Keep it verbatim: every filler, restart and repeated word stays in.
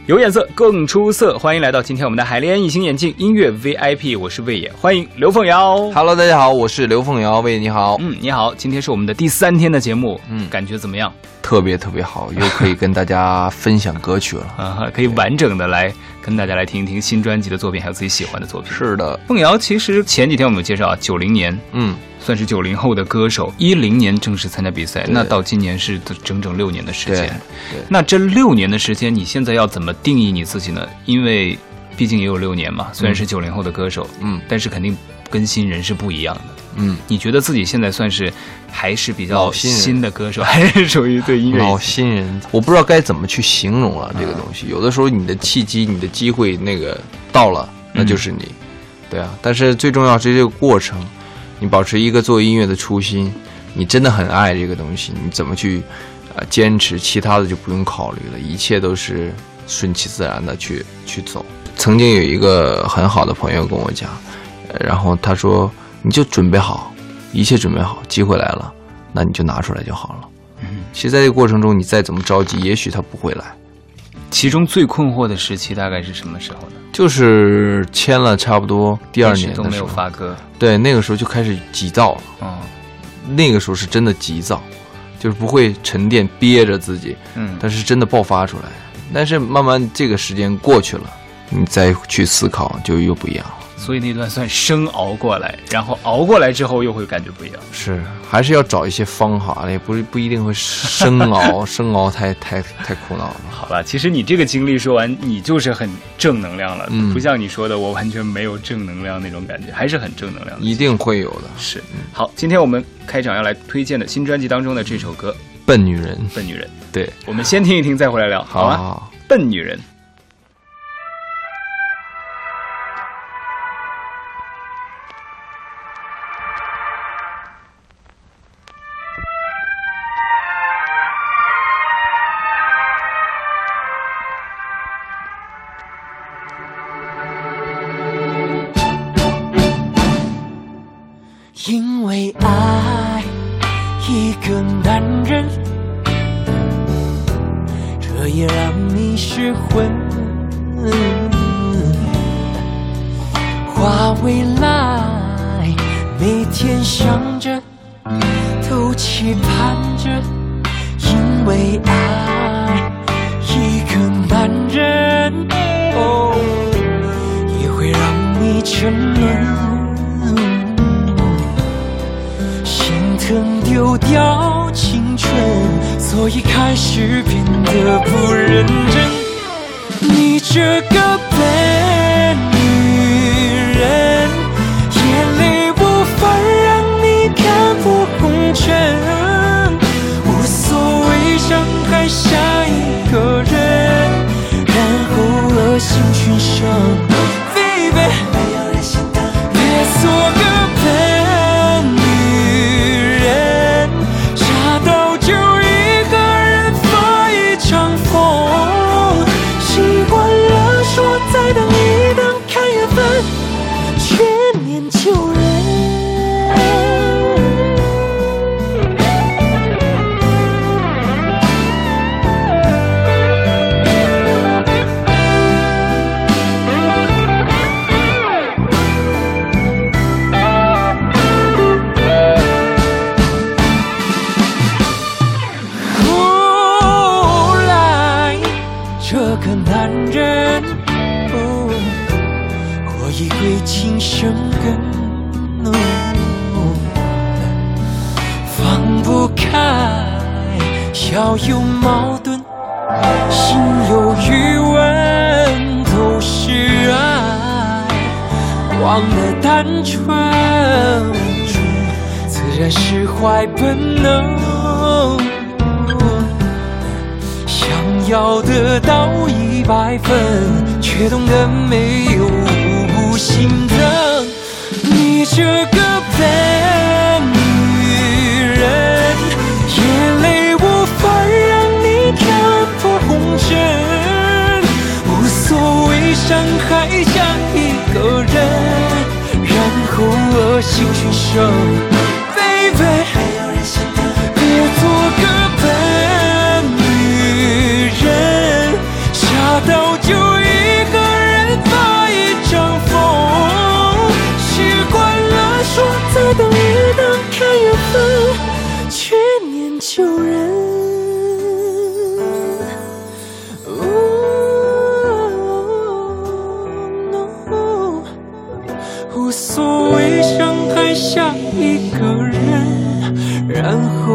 有眼色更出色，欢迎来到今天我们的海莲隐形眼镜音乐 V I P， 我是魏野，欢迎刘凤瑶。 Hello， 大家好，我是刘凤瑶，魏野你好。 嗯，你好，今天是我们的第三天的节目，嗯，感觉怎么样？ 特别特别好，又可以跟大家分享歌曲了啊，可以完整的来跟大家来听一听新专辑的作品，还有自己喜欢的作品。 是的， 凤瑶其实前几天我们有介绍啊，九零年，嗯。算是九零后的歌手，一零年正式参加比赛，那到今年是整整六年的时间。那这六年的时间，你现在要怎么定义你自己呢？因为毕竟也有六年嘛，虽然是九零后的歌手，嗯，但是肯定跟新人是不一样的。嗯，你觉得自己现在算是还是比较新的歌手，还是属于对音乐老新人？我不知道该怎么去形容了这个东西。嗯、有的时候你的契机、你的机会那个到了，那就是你。嗯、对啊，但是最重要是这个过程。你保持一个做音乐的初心，你真的很爱这个东西，你怎么去呃坚持，其他的就不用考虑了，一切都是顺其自然的去去走。曾经有一个很好的朋友跟我讲，呃、然后他说你就准备好，一切准备好，机会来了，那你就拿出来就好了。嗯，其实在这个过程中，你再怎么着急，也许他不会来。 其中最困惑的时期大概是什么时候呢？ 就是签了差不多第二年的时候都没有发歌， 对，那个时候就开始急躁了。嗯，那个时候是真的急躁，就是不会沉淀憋着自己，嗯，但是真的爆发出来。但是慢慢这个时间过去了，你再去思考就又不一样了。 所以那段算生熬过来，然后熬过来之后又会感觉不一样。 是，还是要找一些方法，也不是不一定会生熬，生熬太太太苦恼了。 好了，其实你这个经历说完，你就是很正能量了，嗯、不像你说的我完全没有正能量那种感觉，还是很正能量的。 一定会有的。 是，好，今天我们开场要来推荐的新专辑当中的这首歌《 笨女人》。 笨女人， 对， 我们先听一听，再回来聊，好吗？好，笨女人。 因为爱一个男人，这也让你失魂。画未来，每天想着，都期盼着。因为爱一个男人，哦，也会让你沉沦。曾丢掉青春，所以开始变得不认真。你这个笨女人，眼泪无法让你看破红尘，无所谓伤害下一个人，然后恶性循环。Baby， 没有人心疼，别做个笨。再等一等，看缘分，千年旧人。后来，这个男人。已归情生根，哦，放不开，要有矛盾，心有余温，都是爱，忘了单纯，自然释怀本能，想要得到一百分，却懂得没有心疼。你这个笨女人，眼泪无法让你看破红尘，无所谓伤害上一个人，然后恶性循环。Baby， 别做个笨女人，傻到后就一个人发一张疯，习惯了说再等一等看缘分，却念旧人。无所谓伤害下一个人，然后